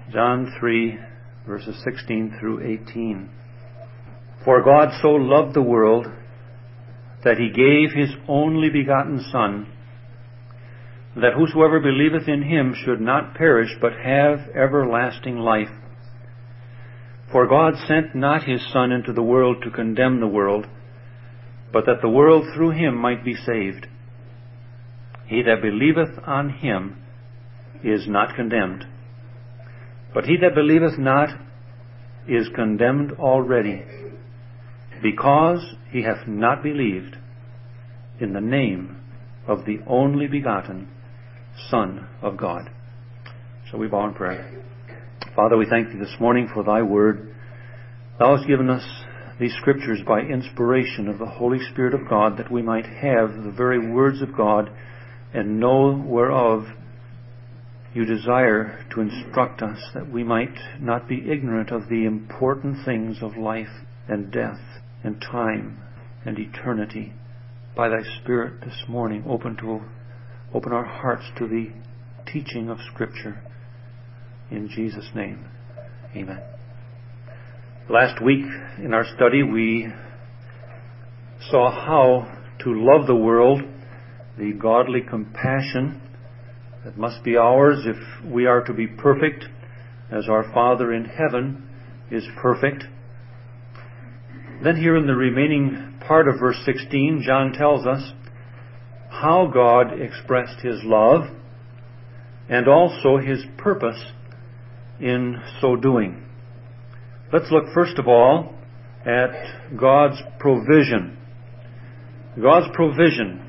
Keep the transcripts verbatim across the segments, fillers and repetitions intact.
John three, verses sixteen through eighteen. For God so loved the world that he gave his only begotten Son, that whosoever believeth in him should not perish, but have everlasting life. For God sent not his Son into the world to condemn the world, but that the world through him might be saved. He that believeth on him is not condemned, but he that believeth not is condemned already, because he hath not believed in the name of the only begotten Son of God. Shall we bow in prayer? Father, we thank thee this morning for thy word. Thou hast given us these scriptures by inspiration of the Holy Spirit of God, that we might have the very words of God and know whereof you desire to instruct us, that we might not be ignorant of the important things of life and death and time and eternity. By thy Spirit this morning, open to open our hearts to the teaching of Scripture. In Jesus' name, amen. Last week in our study we saw how to love the world, the godly compassion that must be ours if we are to be perfect as our Father in heaven is perfect. Then here in the remaining part of verse sixteen, John tells us how God expressed his love and also his purpose in so doing. Let's look first of all at God's provision. God's provision.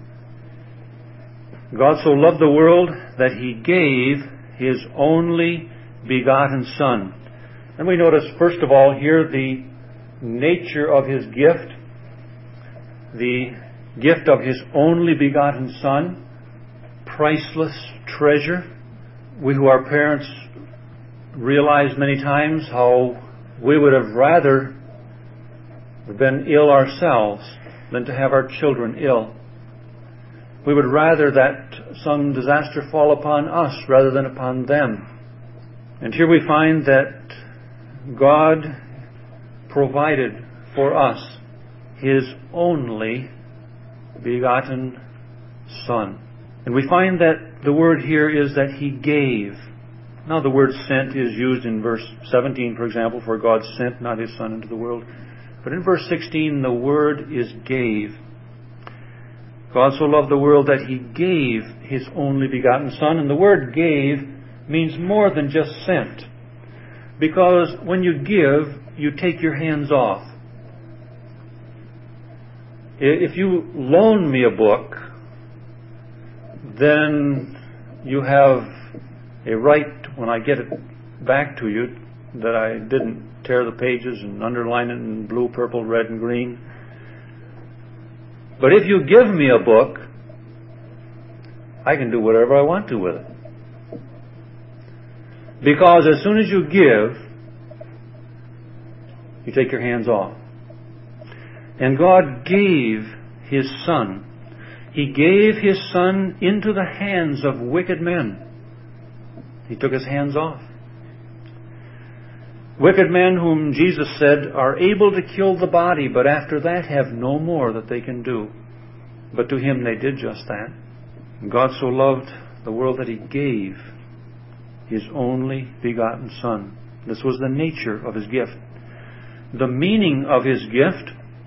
God so loved the world that he gave his only begotten Son. And we notice first of all here the nature of his gift, the gift of his only begotten Son, priceless treasure. We who are parents realize many times how we would have rather been ill ourselves than to have our children ill. We would rather that some disaster fall upon us rather than upon them. And here we find that God provided for us his only begotten Son. And we find that the word here is that he gave. Now the word sent is used in verse seventeen, for example, for God sent not his Son into the world. But in verse sixteen, the word is gave. God so loved the world that he gave his only begotten Son. And the word gave means more than just sent. Because when you give, you take your hands off. If you loan me a book, then you have a right, when I get it back to you, that I didn't tear the pages and underline it in blue, purple, red, and green. But if you give me a book, I can do whatever I want to with it. Because as soon as you give, you take your hands off. And God gave his Son. He gave his Son into the hands of wicked men. He took his hands off. Wicked men whom Jesus said are able to kill the body, but after that have no more that they can do. But to him they did just that. God so loved the world that he gave his only begotten Son. This was the nature of his gift. The meaning of his gift,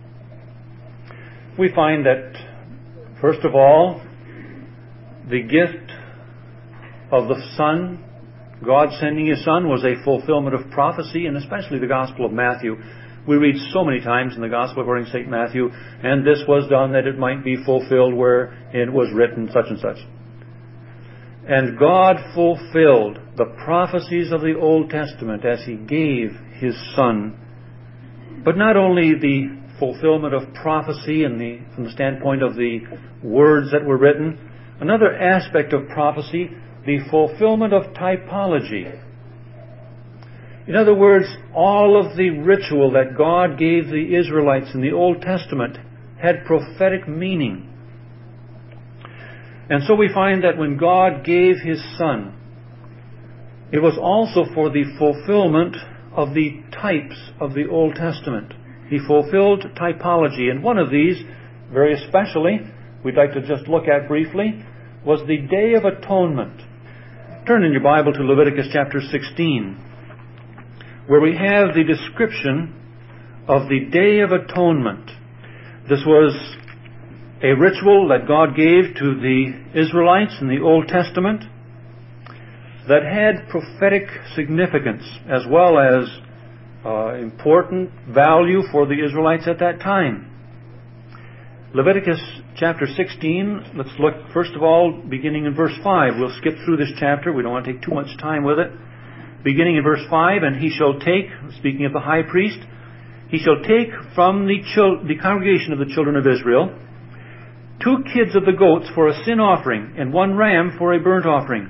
we find that, first of all, the gift of the Son, God sending his Son, was a fulfillment of prophecy, and especially the Gospel of Matthew. We read so many times in the Gospel according to Saint Matthew, and this was done that it might be fulfilled where it was written such and such. And God fulfilled the prophecies of the Old Testament as he gave his Son. But not only the fulfillment of prophecy in the, from the standpoint of the words that were written, another aspect of prophecy, the fulfillment of typology. In other words, all of the ritual that God gave the Israelites in the Old Testament had prophetic meaning. And so we find that when God gave his Son, It was also for the fulfillment of the types of the Old Testament. He fulfilled typology, and one of these, very especially, we'd like to just look at briefly, was the Day of Atonement. Turn in your Bible to Leviticus chapter sixteen, where we have the description of the Day of Atonement. This was a ritual that God gave to the Israelites in the Old Testament that had prophetic significance as well as uh, important value for the Israelites at that time. Leviticus chapter sixteen, let's look first of all beginning in verse five. We'll skip through this chapter. We don't want to take too much time with it. Beginning in verse five, and he shall take, speaking of the high priest, he shall take from the, chil- the congregation of the children of Israel two kids of the goats for a sin offering, and one ram for a burnt offering.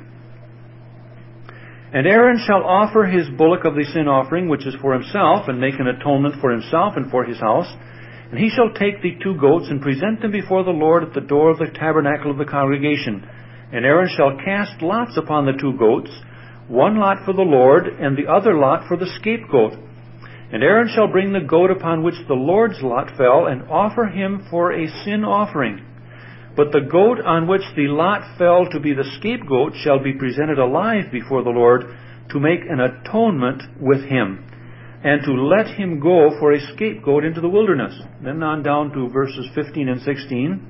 And Aaron shall offer his bullock of the sin offering, which is for himself, and make an atonement for himself and for his house. And he shall take the two goats and present them before the Lord at the door of the tabernacle of the congregation. And Aaron shall cast lots upon the two goats, one lot for the Lord, and the other lot for the scapegoat. And Aaron shall bring the goat upon which the Lord's lot fell, and offer him for a sin offering. But the goat on which the lot fell to be the scapegoat shall be presented alive before the Lord to make an atonement with him, and to let him go for a scapegoat into the wilderness. Then on down to verses fifteen and sixteen.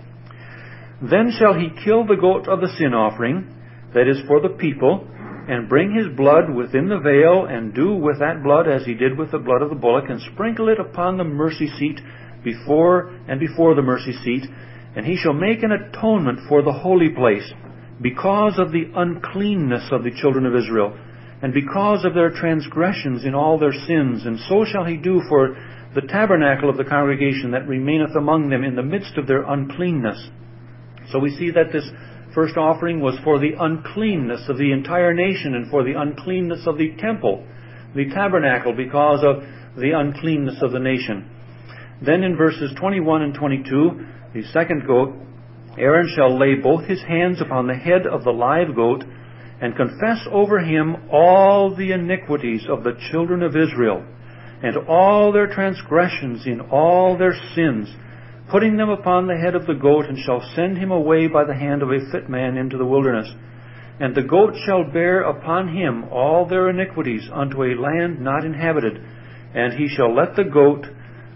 Then shall he kill the goat of the sin offering, that is for the people, and bring his blood within the veil, and do with that blood as he did with the blood of the bullock, and sprinkle it upon the mercy seat before and before the mercy seat. And he shall make an atonement for the holy place, because of the uncleanness of the children of Israel, and because of their transgressions in all their sins. And so shall he do for the tabernacle of the congregation that remaineth among them in the midst of their uncleanness. So we see that this first offering was for the uncleanness of the entire nation, and for the uncleanness of the temple, the tabernacle, because of the uncleanness of the nation. Then in verses twenty-one and twenty-two, the second goat, Aaron shall lay both his hands upon the head of the live goat, and confess over him all the iniquities of the children of Israel, and all their transgressions in all their sins, putting them upon the head of the goat, and shall send him away by the hand of a fit man into the wilderness. And the goat shall bear upon him all their iniquities unto a land not inhabited, and he shall let the goat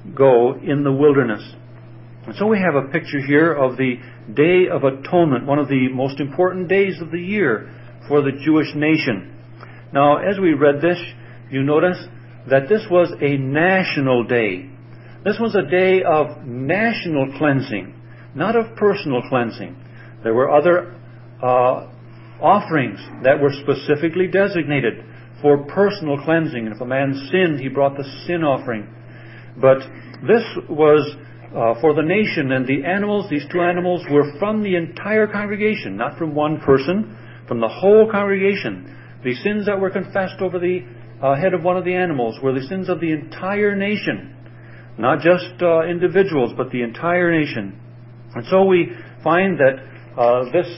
go in the wilderness. And so we have a picture here of the Day of Atonement, one of the most important days of the year for the Jewish nation. Now, as we read this, you notice that this was a national day. This was a day of national cleansing, not of personal cleansing. There were other uh, offerings that were specifically designated for personal cleansing. And if a man sinned, he brought the sin offering. But this was Uh, for the nation, and the animals, these two animals, were from the entire congregation, not from one person, from the whole congregation. The sins that were confessed over the uh, head of one of the animals were the sins of the entire nation, not just uh, individuals, but the entire nation. And so we find that uh, this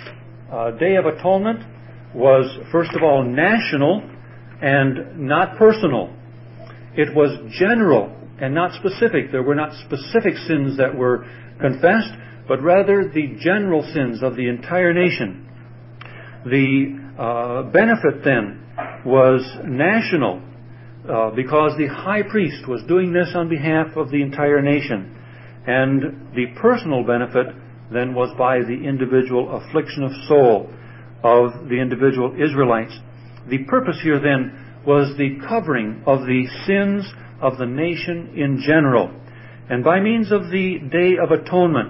uh, Day of Atonement was, first of all, national and not personal. It was general and not specific. There were not specific sins that were confessed, but rather the general sins of the entire nation. The uh, benefit then was national, uh, because the high priest was doing this on behalf of the entire nation. And the personal benefit then was by the individual affliction of soul of the individual Israelites. The purpose here then was the covering of the sins of the nation in general. And by means of the Day of Atonement,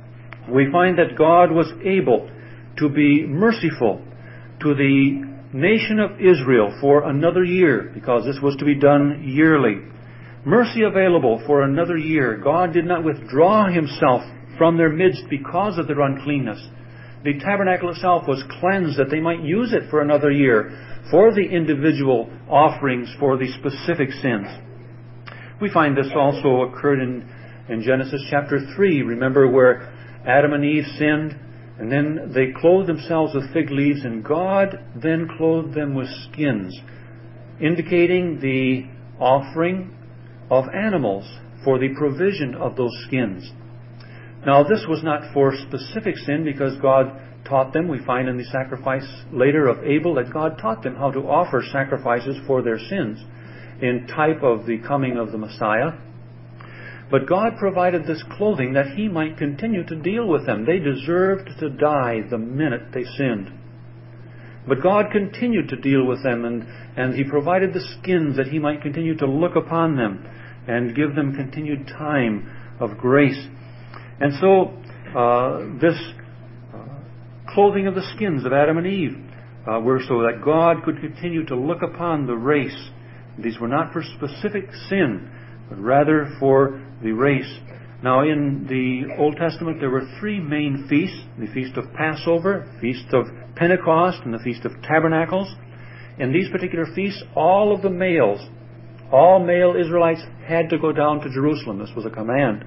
we find that God was able to be merciful to the nation of Israel for another year, because this was to be done yearly. Mercy available for another year. God did not withdraw himself from their midst because of their uncleanness. The tabernacle itself was cleansed that they might use it for another year for the individual offerings for the specific sins. We find this also occurred in, in Genesis chapter three. Remember where Adam and Eve sinned, And then they clothed themselves with fig leaves, and God then clothed them with skins, indicating the offering of animals for the provision of those skins. Now, this was not for specific sin, because God taught them. We find in the sacrifice later of Abel that God taught them how to offer sacrifices for their sins in type of the coming of the Messiah. But God provided this clothing that He might continue to deal with them. They deserved to die the minute they sinned. But God continued to deal with them, and, and He provided the skins that He might continue to look upon them and give them continued time of grace. And so uh, this uh, clothing of the skins of Adam and Eve uh, were so that God could continue to look upon the race. These were not for specific sin, but rather for the race. Now, in the Old Testament, there were three main feasts: the Feast of Passover, Feast of Pentecost, and the Feast of Tabernacles. In these particular feasts, all of the males, all male Israelites had to go down to Jerusalem. This was a command.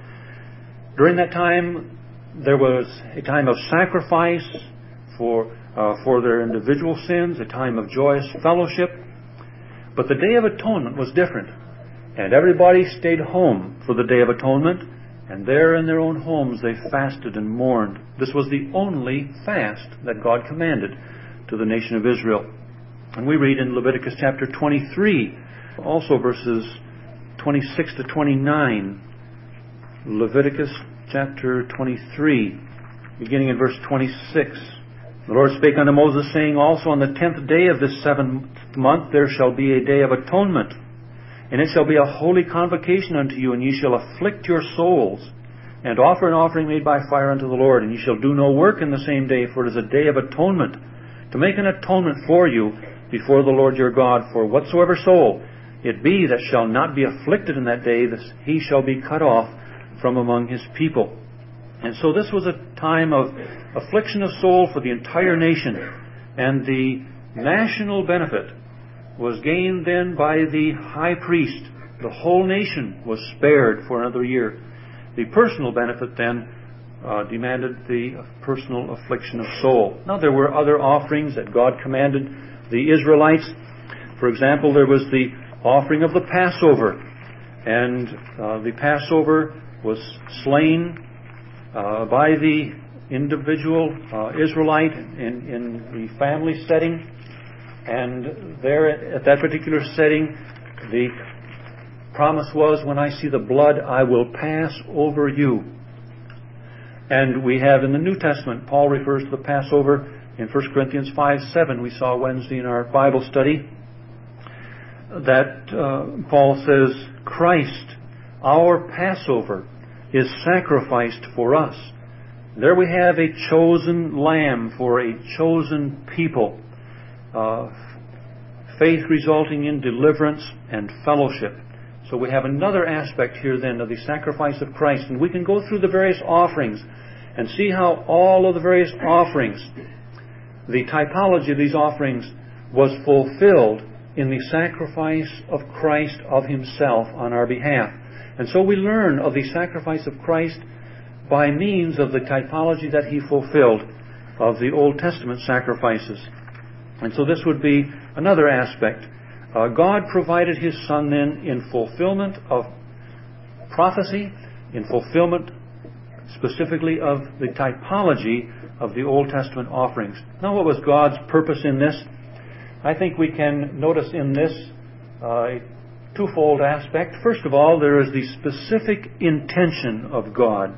During that time, there was a time of sacrifice for, uh, for their individual sins, a time of joyous fellowship. But the Day of Atonement was different. And everybody stayed home for the Day of Atonement, and there in their own homes they fasted and mourned. This was the only fast that God commanded to the nation of Israel. And we read in Leviticus chapter twenty-three, also verses twenty-six to twenty-nine. Leviticus chapter twenty-three, beginning in verse twenty-six. The Lord spake unto Moses, saying, Also on the tenth day of this seventh month there shall be a day of atonement. And it shall be a holy convocation unto you, and ye shall afflict your souls, and offer an offering made by fire unto the Lord. And ye shall do no work in the same day, for it is a day of atonement, to make an atonement for you before the Lord your God. For whatsoever soul it be that shall not be afflicted in that day, this, he shall be cut off from among his people. And so this was a time of affliction of soul for the entire nation, and the national benefit was gained then by the high priest. The whole nation was spared for another year. The personal benefit then uh, demanded the personal affliction of soul. Now, there were other offerings that God commanded the Israelites. For example, there was the offering of the Passover. And uh, the Passover was slain uh, by the individual uh, Israelite in, in the family setting. And there, at that particular setting, the promise was, when I see the blood, I will pass over you. And we have in the New Testament, Paul refers to the Passover in First Corinthians five seven. We saw Wednesday in our Bible study that uh, Paul says, Christ, our Passover, is sacrificed for us. There we have a chosen lamb for a chosen people. Uh, faith resulting in deliverance and fellowship. So we have another aspect here then of the sacrifice of Christ. And we can go through the various offerings and see how all of the various offerings, the typology of these offerings, was fulfilled in the sacrifice of Christ of Himself on our behalf. And so we learn of the sacrifice of Christ by means of the typology that He fulfilled of the Old Testament sacrifices. And so this would be another aspect. Uh, God provided His Son then in fulfillment of prophecy, in fulfillment specifically of the typology of the Old Testament offerings. Now, what was God's purpose in this? I think we can notice in this uh, a twofold aspect. First of all, there is the specific intention of God.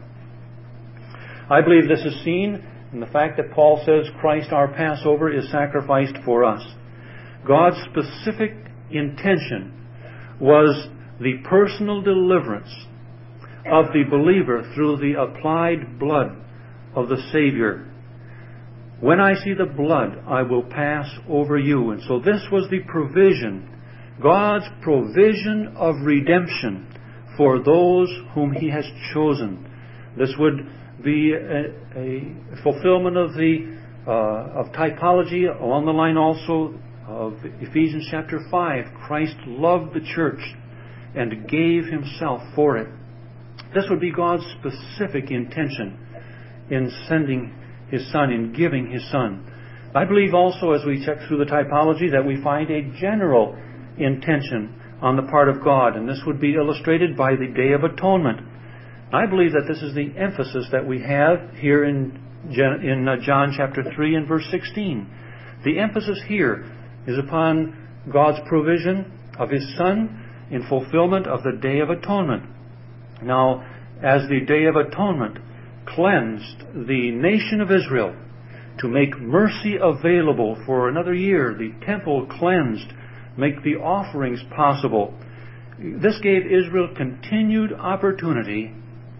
I believe this is seen in the fact that Paul says Christ our Passover is sacrificed for us. God's specific intention was the personal deliverance of the believer through the applied blood of the Savior. When I see the blood, I will pass over you. And so this was the provision, God's provision of redemption for those whom He has chosen. This would be a, a fulfillment of the uh, of typology along the line also of Ephesians chapter five. Christ loved the church and gave Himself for it. This would be God's specific intention in sending His Son, in giving His Son. I believe also, as we check through the typology, that we find a general intention on the part of God, and this would be illustrated by the Day of Atonement. I believe that this is the emphasis that we have here in, in John chapter three and verse sixteen. The emphasis here is upon God's provision of His Son in fulfillment of the Day of Atonement. Now, as the Day of Atonement cleansed the nation of Israel to make mercy available for another year, the temple cleansed, make the offerings possible, this gave Israel continued opportunity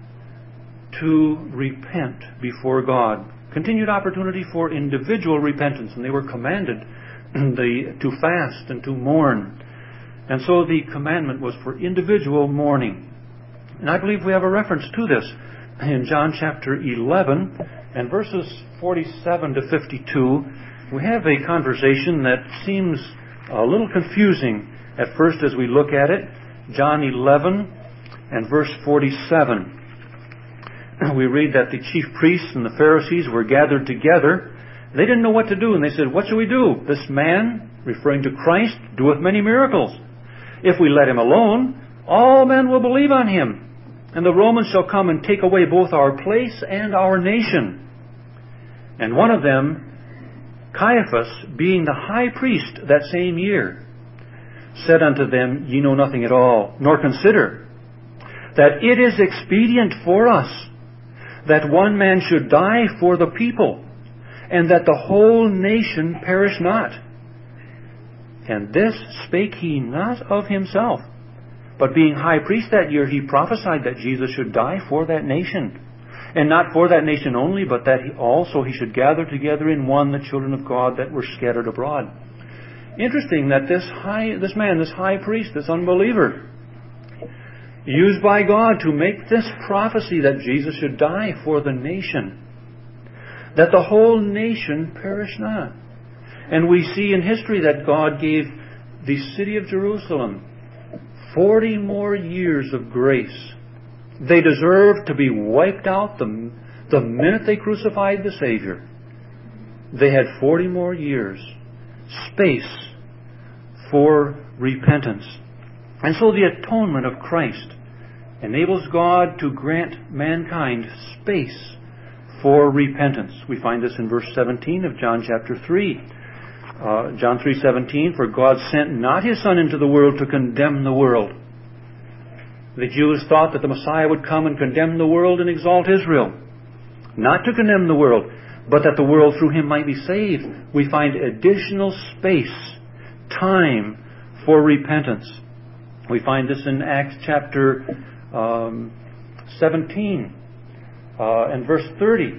to repent before God. Continued opportunity for individual repentance, and they were commanded the, to fast and to mourn. And so the commandment was for individual mourning. And I believe we have a reference to this in John chapter eleven and verses forty-seven to fifty-two. We have a conversation that seems a little confusing at first as we look at it. John eleven and verse forty-seven. We read that the chief priests and the Pharisees were gathered together. They didn't know what to do, and they said, "What shall we do? This man," referring to Christ, "doeth many miracles. If we let him alone, all men will believe on him, and the Romans shall come and take away both our place and our nation." And one of them, Caiaphas, being the high priest that same year, said unto them, "Ye know nothing at all, nor consider that it is expedient for us that one man should die for the people, and that the whole nation perish not. And this spake he not of himself, but being high priest that year, he prophesied that Jesus should die for that nation. And not for that nation only, but that he also he should gather together in one the children of God that were scattered abroad." Interesting that this high, this man, this high priest, this unbeliever, used by God to make this prophecy that Jesus should die for the nation, that the whole nation perish not. And we see in history that God gave the city of Jerusalem forty more years of grace. They deserved to be wiped out the, the minute they crucified the Savior. They had forty more years, space for repentance. And so the atonement of Christ enables God to grant mankind space for repentance. We find this in verse seventeen of John chapter three. Uh, John three seventeen, "For God sent not His Son into the world to condemn the world." The Jews thought that the Messiah would come and condemn the world and exalt Israel. Not to condemn the world, but that the world through Him might be saved. We find additional space, time for repentance. We find this in Acts chapter um, seventeen uh, and verse thirty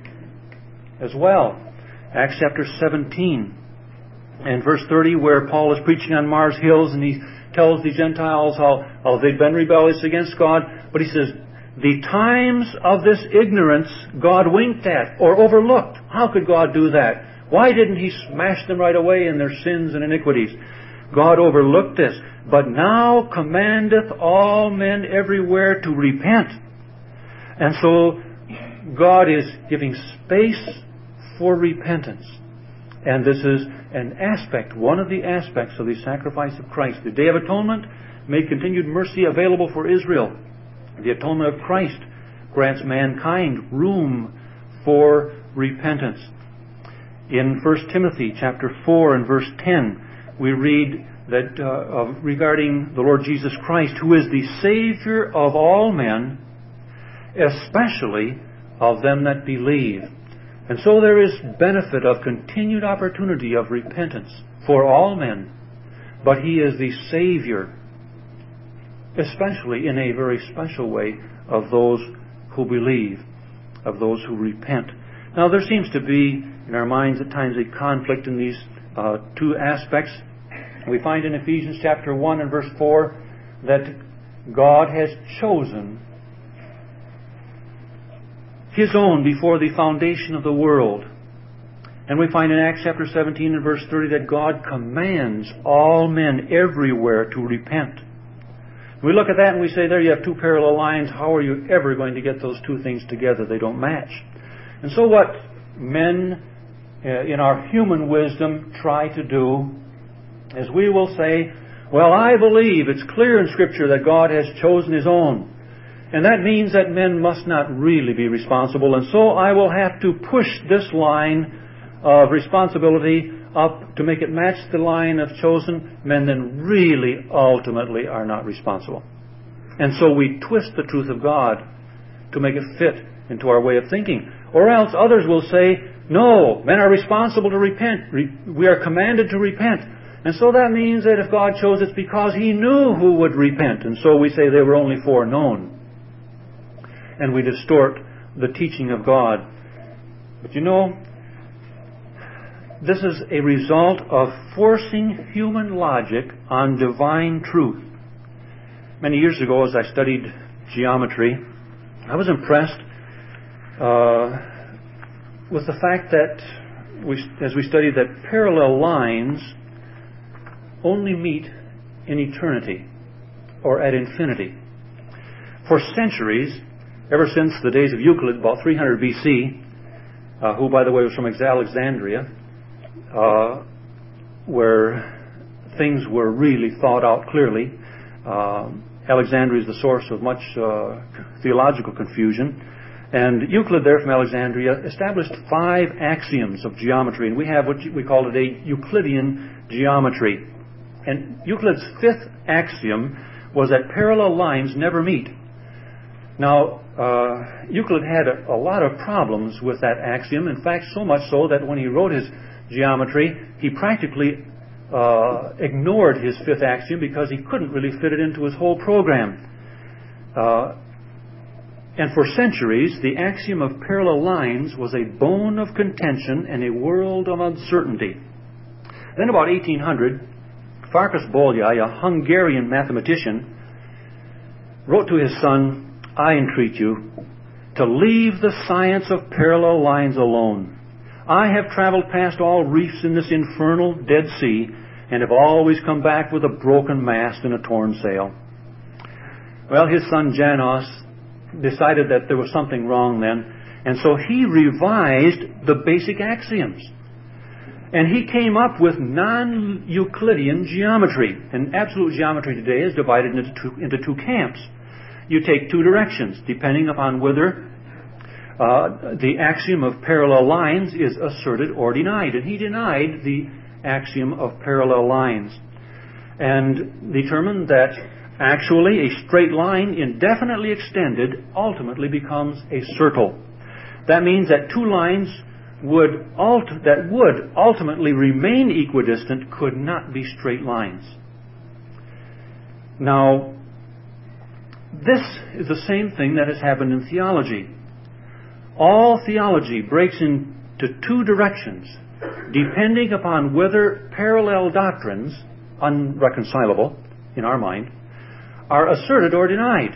as well. Acts chapter seventeen and verse thirty, where Paul is preaching on Mars Hills, and he tells the Gentiles how, how they've been rebellious against God. But he says, the times of this ignorance God winked at or overlooked. How could God do that? Why didn't He smash them right away in their sins and iniquities? God overlooked this, but now commandeth all men everywhere to repent. And so God is giving space for repentance. And this is an aspect, one of the aspects of the sacrifice of Christ. The Day of Atonement made continued mercy available for Israel. The atonement of Christ grants mankind room for repentance. In First Timothy chapter four and verse ten, we read that uh, of, regarding the Lord Jesus Christ, who is the Savior of all men, especially of them that believe. And so there is benefit of continued opportunity of repentance for all men. But He is the Savior, especially in a very special way, of those who believe, of those who repent. Now there seems to be in our minds at times a conflict in these uh, two aspects. We find in Ephesians chapter one and verse four that God has chosen His own before the foundation of the world. And we find in Acts chapter seventeen and verse thirty that God commands all men everywhere to repent. We look at that and we say, there you have two parallel lines. How are you ever going to get those two things together? They don't match. And so what men uh, in our human wisdom try to do is we will say, well, I believe it's clear in Scripture that God has chosen His own. And that means that men must not really be responsible. And so I will have to push this line of responsibility up to make it match the line of chosen men then really ultimately are not responsible. And so we twist the truth of God to make it fit into our way of thinking. Or else others will say, no, men are responsible to repent. We are commanded to repent. And so that means that if God chose, it's because He knew who would repent. And so we say they were only foreknown. And we distort the teaching of God. But you know, this is a result of forcing human logic on divine truth. Many years ago, as I studied geometry, I was impressed uh, with the fact that, we, as we studied, that parallel lines only meet in eternity or at infinity. For centuries, ever since the days of Euclid, about three hundred B C, uh, who, by the way, was from Alexandria, uh, where things were really thought out clearly. Uh, Alexandria is the source of much uh, theological confusion. And Euclid there from Alexandria established five axioms of geometry. And we have what we call today Euclidean geometry. And Euclid's fifth axiom was that parallel lines never meet. Now, uh, Euclid had a, a lot of problems with that axiom. In fact, so much so that when he wrote his geometry, he practically uh, ignored his fifth axiom because he couldn't really fit it into his whole program. Uh, and for centuries, the axiom of parallel lines was a bone of contention and a world of uncertainty. Then about eighteen hundred, Farkas Bolyai, a Hungarian mathematician, wrote to his son, I entreat you to leave the science of parallel lines alone. I have traveled past all reefs in this infernal Dead Sea and have always come back with a broken mast and a torn sail. Well, his son Janos decided that there was something wrong then, and so he revised the basic axioms. And he came up with non-Euclidean geometry. And absolute geometry today is divided into two, into two camps. You take two directions, depending upon whether uh, the axiom of parallel lines is asserted or denied. And he denied the axiom of parallel lines and determined that actually a straight line indefinitely extended ultimately becomes a circle. That means that two lines would ult- that would ultimately remain equidistant could not be straight lines. Now, this is the same thing that has happened in theology. All theology breaks into two directions, depending upon whether parallel doctrines, unreconcilable in our mind, are asserted or denied.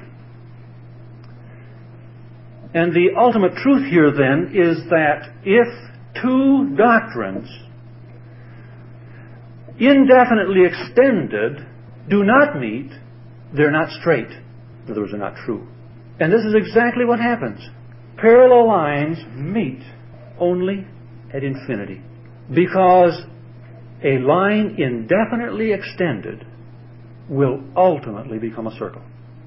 And the ultimate truth here then is that if two doctrines indefinitely extended do not meet, they're not straight. In other words, they're not true. And this is exactly what happens. Parallel lines meet only at infinity, because a line indefinitely extended will ultimately become a circle.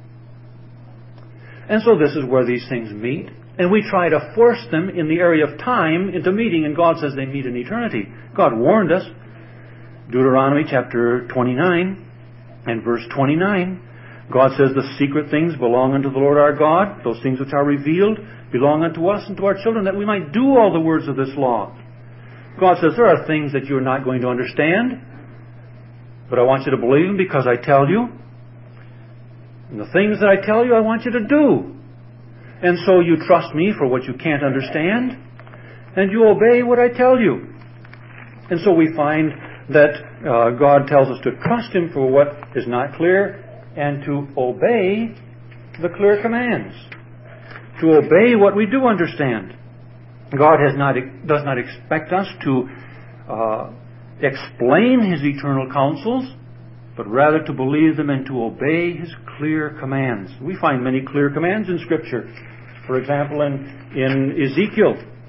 And so this is where these things meet, and we try to force them in the area of time into meeting, and God says they meet in eternity. God warned us. Deuteronomy chapter twenty-nine and verse twenty-nine, God says the secret things belong unto the Lord our God, those things which are revealed belong unto us and to our children, that we might do all the words of this law. God says there are things that you're not going to understand, but I want you to believe them because I tell you. And the things that I tell you, I want you to do. And so you trust me for what you can't understand, and you obey what I tell you. And so we find that uh, God tells us to trust Him for what is not clear and to obey the clear commands, to obey what we do understand. God has not, does not expect us to uh, explain His eternal counsels, but rather to believe them and to obey His clear commands. We find many clear commands in Scripture. For example, in, in Ezekiel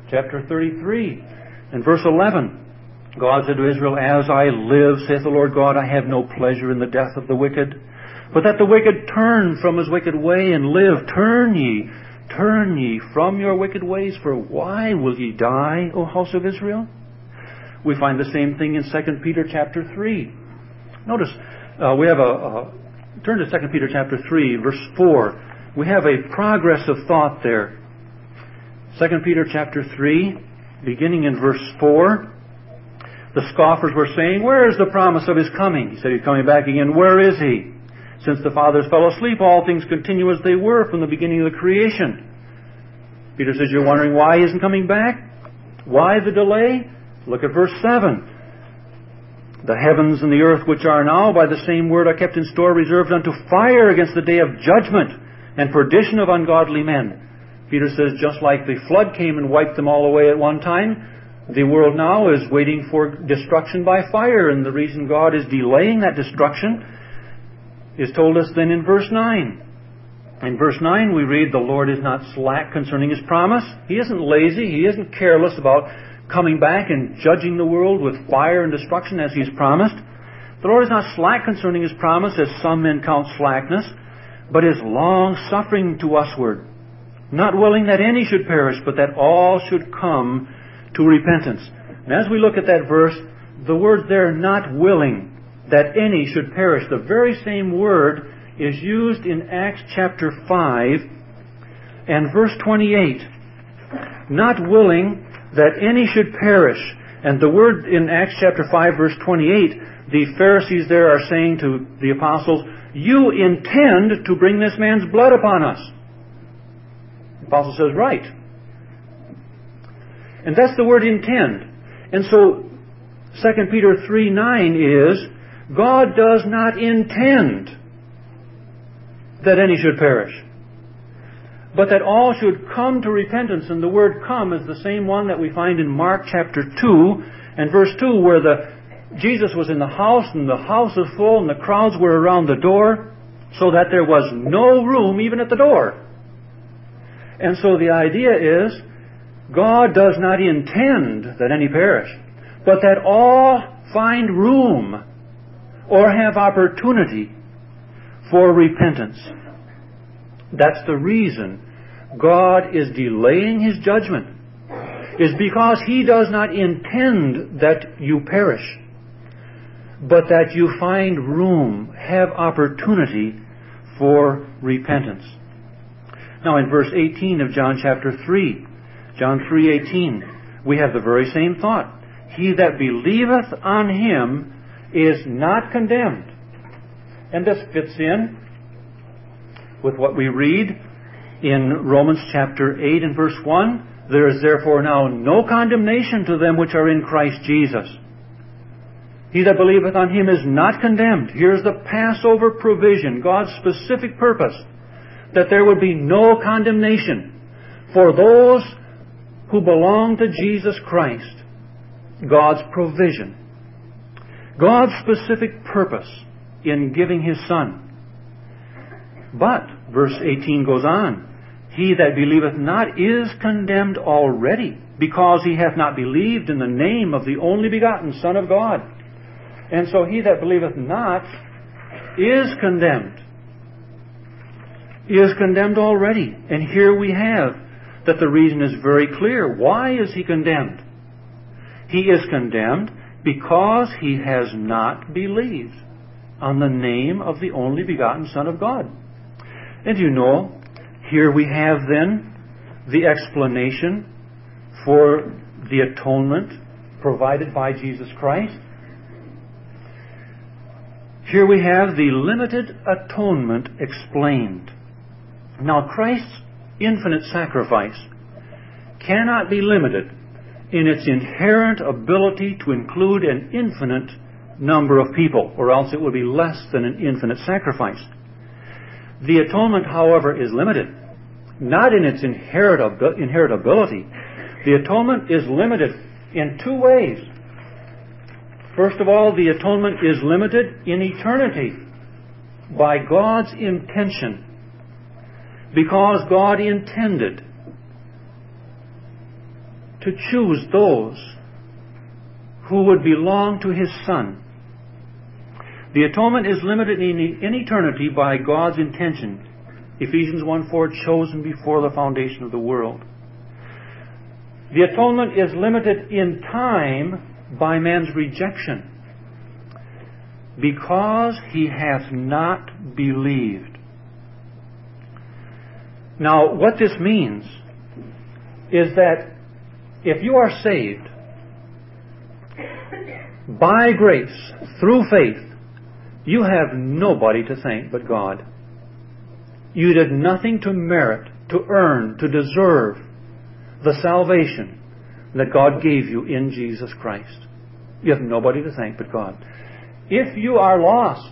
chapter thirty-three and verse eleven. God said to Israel, "As I live, saith the Lord God, I have no pleasure in the death of the wicked, but that the wicked turn from his wicked way and live. Turn ye, turn ye from your wicked ways, for why will ye die, O house of Israel?" We find the same thing in Second Peter chapter three. Notice, uh, we have a, a... Turn to Second Peter chapter three, verse four. We have a progress of thought there. Second Peter chapter three, beginning in verse four. The scoffers were saying, "Where is the promise of His coming?" He said He's coming back again. Where is He? Since the fathers fell asleep, all things continue as they were from the beginning of the creation. Peter says, you're wondering why He isn't coming back? Why the delay? Look at verse seven. "The heavens and the earth which are now by the same word are kept in store, reserved unto fire against the day of judgment and perdition of ungodly men." Peter says, just like the flood came and wiped them all away at one time, the world now is waiting for destruction by fire, and the reason God is delaying that destruction is told us then in verse nine. In verse nine we read, "The Lord is not slack concerning His promise." He isn't lazy. He isn't careless about coming back and judging the world with fire and destruction as He's promised. "The Lord is not slack concerning His promise, as some men count slackness, but is long-suffering to usward, not willing that any should perish, but that all should come to repentance." And as we look at that verse, the word there, "not willing that any should perish," the very same word is used in Acts chapter five and verse twenty-eight. Not willing that any should perish. And the word in Acts chapter five verse twenty-eight, the Pharisees there are saying to the apostles, "You intend to bring this man's blood upon us." The apostle says, right. And that's the word intend. And so Second Peter three nine is, God does not intend that any should perish, but that all should come to repentance. And the word "come" is the same one that we find in Mark chapter two and verse two, where the Jesus was in the house and the house was full and the crowds were around the door, so that there was no room even at the door. And so the idea is, God does not intend that any perish, but that all find room or have opportunity for repentance. That's the reason God is delaying His judgment, is because He does not intend that you perish, but that you find room, have opportunity for repentance. Now in verse eighteen of John chapter three, John three eighteen, we have the very same thought. "He that believeth on Him is not condemned." And this fits in with what we read in Romans chapter eight and verse one. "There is therefore now no condemnation to them which are in Christ Jesus. He that believeth on Him is not condemned." Here's the Passover provision, God's specific purpose, that there would be no condemnation for those who belong to Jesus Christ. God's provision. God's specific purpose in giving His Son. But, verse eighteen goes on, "He that believeth not is condemned already, because he hath not believed in the name of the only begotten Son of God." And so he that believeth not is condemned. Is condemned already. And here we have that the reason is very clear. Why is he condemned? He is condemned because he has not believed on the name of the only begotten Son of God. And you know, here we have then the explanation for the atonement provided by Jesus Christ. Here we have the limited atonement explained. Now, Christ's infinite sacrifice cannot be limited in its inherent ability to include an infinite number of people, or else it would be less than an infinite sacrifice. The atonement, however, is limited, not in its inherent ability. The atonement is limited in two ways. First of all, the atonement is limited in eternity by God's intention, because God intended to choose those who would belong to His Son. The atonement is limited in, in eternity by God's intention. Ephesians one four, chosen before the foundation of the world. The atonement is limited in time by man's rejection, because he hath not believed. Now, what this means is that if you are saved by grace, through faith, you have nobody to thank but God. You did nothing to merit, to earn, to deserve the salvation that God gave you in Jesus Christ. You have nobody to thank but God. If you are lost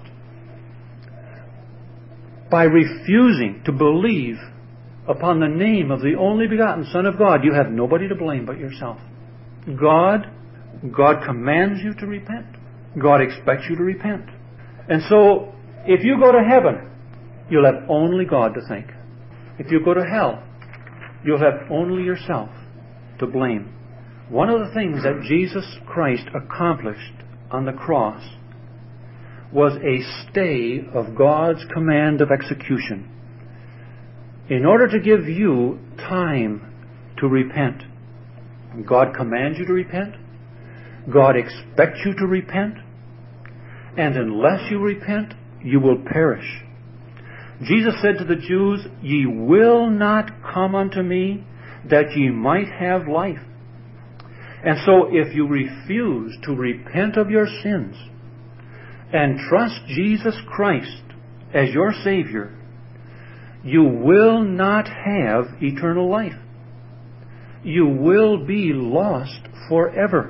by refusing to believe upon the name of the only begotten Son of God, you have nobody to blame but yourself. God, God commands you to repent. God expects you to repent. And so, if you go to heaven, you'll have only God to thank. If you go to hell, you'll have only yourself to blame. One of the things that Jesus Christ accomplished on the cross was a stay of God's command of execution in order to give you time to repent. God commands you to repent. God expects you to repent. And unless you repent, you will perish. Jesus said to the Jews, "Ye will not come unto me, that ye might have life." And so if you refuse to repent of your sins and trust Jesus Christ as your Savior, you will not have eternal life. You will be lost forever.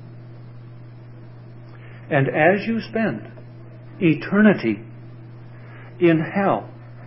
And as you spend eternity in hell,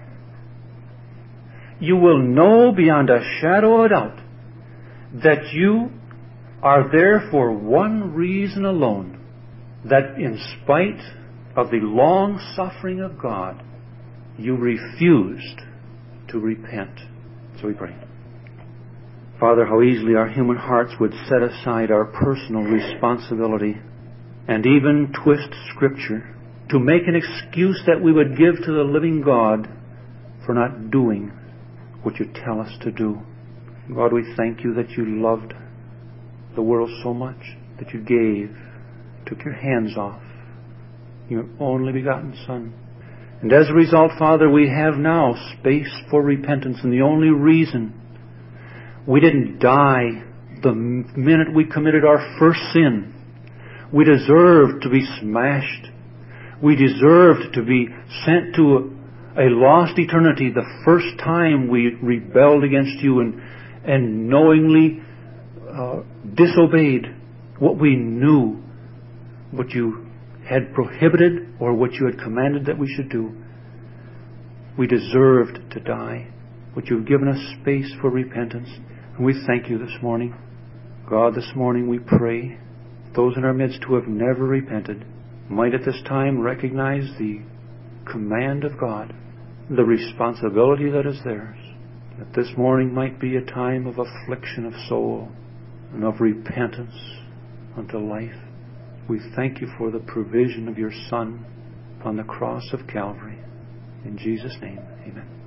you will know beyond a shadow of a doubt that you are there for one reason alone, that in spite of the long suffering of God, you refused to repent. So we pray. Father, how easily our human hearts would set aside our personal responsibility and even twist Scripture to make an excuse that we would give to the living God for not doing what you tell us to do. God, we thank you that you loved the world so much that you gave, took your hands off your only begotten Son. And as a result, Father, we have now space for repentance. And the only reason we didn't die the minute we committed our first sin, we deserved to be smashed. We deserved to be sent to a lost eternity the first time we rebelled against you and, and knowingly uh, disobeyed what we knew, what you had prohibited or what you had commanded that we should do. We deserved to die, but you've given us space for repentance. And we thank you this morning. God, this morning we pray those in our midst who have never repented might at this time recognize the command of God, the responsibility that is theirs, that this morning might be a time of affliction of soul and of repentance unto life. We thank you for the provision of your Son on the cross of Calvary. In Jesus' name, amen.